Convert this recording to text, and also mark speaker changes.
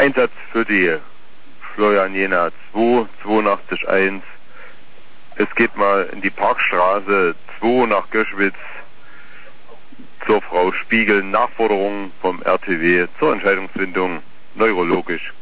Speaker 1: Einsatz für die Florian Jena 2, 82.1. Es geht mal in die Parkstraße 2 nach Göschwitz zur Frau Spiegel. Nachforderung vom RTW zur Entscheidungsfindung neurologisch